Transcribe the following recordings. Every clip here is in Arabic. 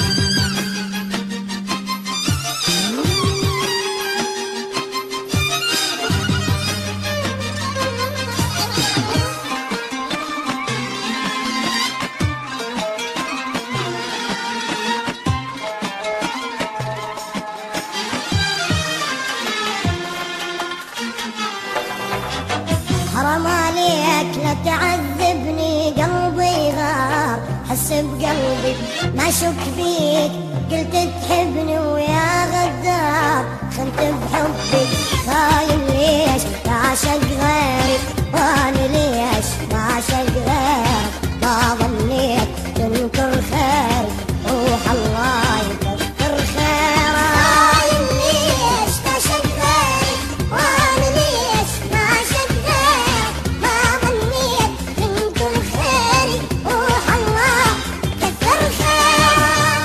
حرام عليك لا تعذبني، قلبي غار حس بقلبي ما شك فيك، قلت تحبني ويا غدار خنت بحبي، خاين ليش تعشق غيري، وانا ليش ما عشق غيرك، ما ظنيت تنكر خيري، روح الله يكثر خيرك. خاين ليش تعشق غيري، وانا ليش ما عشق غيرك، ما ظنيت تنكر خيري، روح الله يكثر خيرك.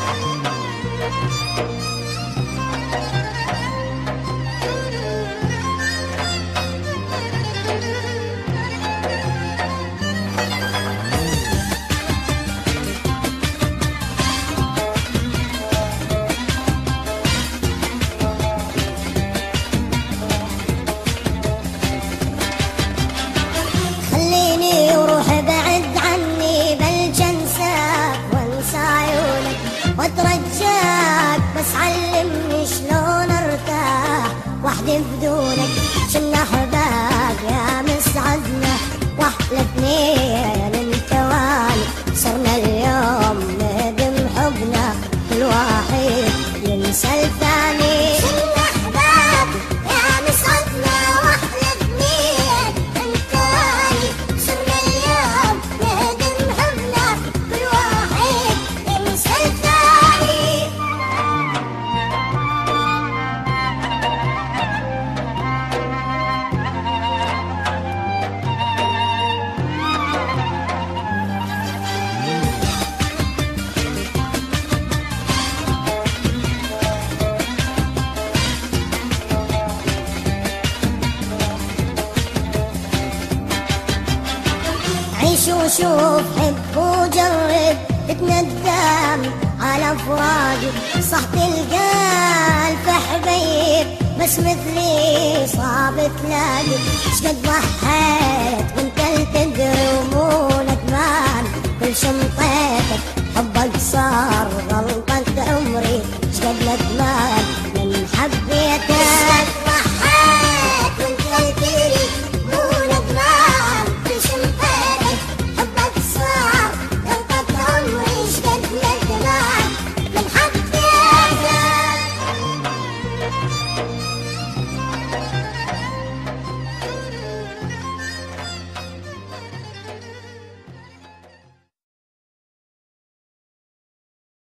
خليني وروح بعد عني، بل جنساك وانسى عيونك واترجاك، بس علمني شلون ارتاح وحدي بدونك، شلنا احباب يا مسعدنا واحلى اثنين انت والي، صرنا اليوم نهدم حبنا كل واحد ينسى الثاني، شلنا احباب يا مسعدنا واحلى اثنين انت والي، صرنا اليوم نهدم حبنا كل واحد ينسى الثاني. عيش وشوف حب وجرب، تتندم على فراقي، صح تلقى الف حبيب بس مثلي صعب تلاقي، شقد ضحيت